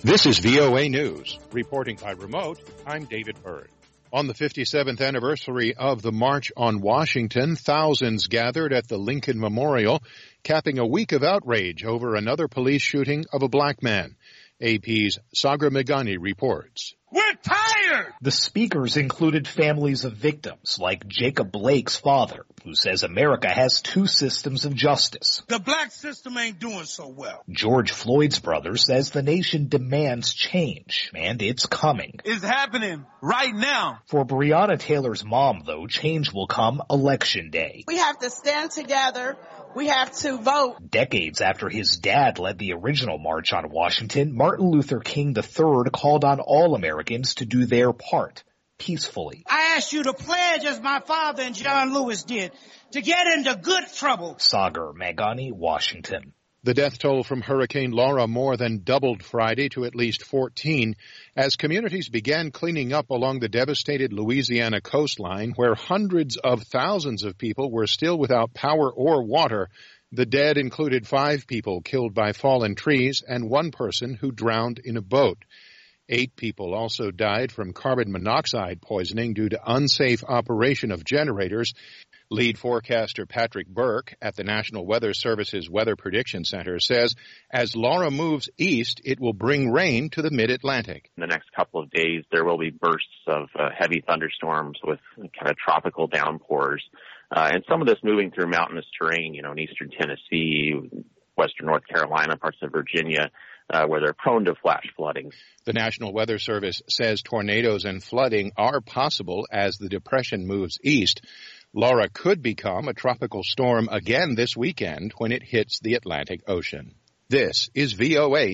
This is VOA News. Reporting by remote, I'm David Byrd. On the 57th anniversary of the March on Washington, thousands gathered at the Lincoln Memorial, capping a week of outrage over another police shooting of a black man. AP's Sagar Meghani reports. We're tired! The speakers included families of victims, like Jacob Blake's father, who says America has two systems of justice. The black system ain't doing so well. George Floyd's brother says the nation demands change, and it's coming. It's happening right now. For Breonna Taylor's mom, though, change will come Election Day. We have to stand together. We have to vote. Decades after his dad led the original March on Washington, Martin Luther King III called on all Americans to do their part, peacefully. I ask you to pledge, as my father and John Lewis did, to get into good trouble. Sagar Meghani, Washington. The death toll from Hurricane Laura more than doubled Friday to at least 14 as communities began cleaning up along the devastated Louisiana coastline where hundreds of thousands of people were still without power or water. The dead included 5 people killed by fallen trees and 1 person who drowned in a boat. 8 people also died from carbon monoxide poisoning due to unsafe operation of generators. Lead forecaster Patrick Burke at the National Weather Service's Weather Prediction Center says as Laura moves east, it will bring rain to the mid-Atlantic. In the next couple of days, there will be bursts of heavy thunderstorms with kind of tropical downpours. And some of this moving through mountainous terrain, in eastern Tennessee, western North Carolina, parts of Virginia, where they're prone to flash flooding. The National Weather Service says tornadoes and flooding are possible as the depression moves east. Laura could become a tropical storm again this weekend when it hits the Atlantic Ocean. This is VOA